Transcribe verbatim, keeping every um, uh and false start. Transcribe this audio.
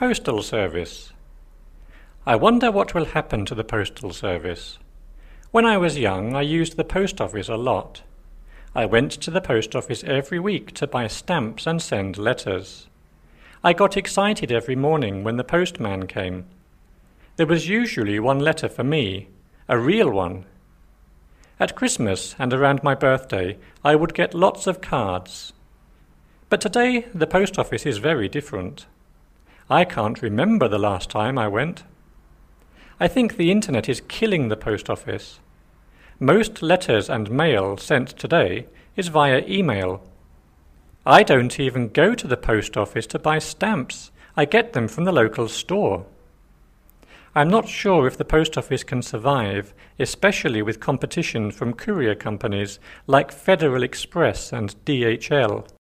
Postal Service. I wonder what will happen to the Postal Service. When I was young, I used the post office a lot. I went to the post office every week to buy stamps and send letters. I got excited every morning when the postman came. There was usually one letter for me, a real one. At Christmas and around my birthday, I would get lots of cards. But today, the post office is very different. I can't remember the last time I went. I think the internet is killing the post office. Most letters and mail sent today is via email. I don't even go to the post office to buy stamps. I get them from the local store. I'm not sure if the post office can survive, especially with competition from courier companies like Federal Express and D H L.